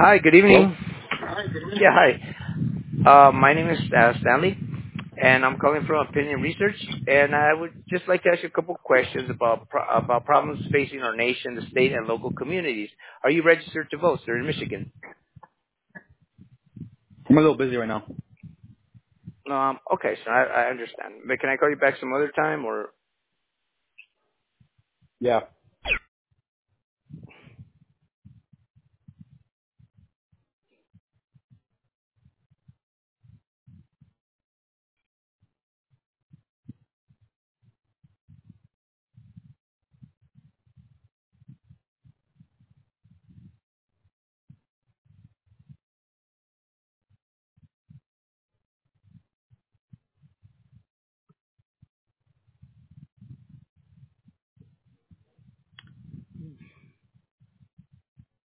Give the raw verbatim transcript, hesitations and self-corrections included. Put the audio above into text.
Hi, good Hello? evening. Yeah, hi. Uh, my name is uh, Stanley, and I'm calling from Opinion Research, and I would just like to ask you a couple questions about pro- about problems facing our nation, the state, and local communities. Are you registered to vote, sir, in Michigan? I'm a little busy right now. Um, okay, so I, I understand. But can I call you back some other time, or Yeah.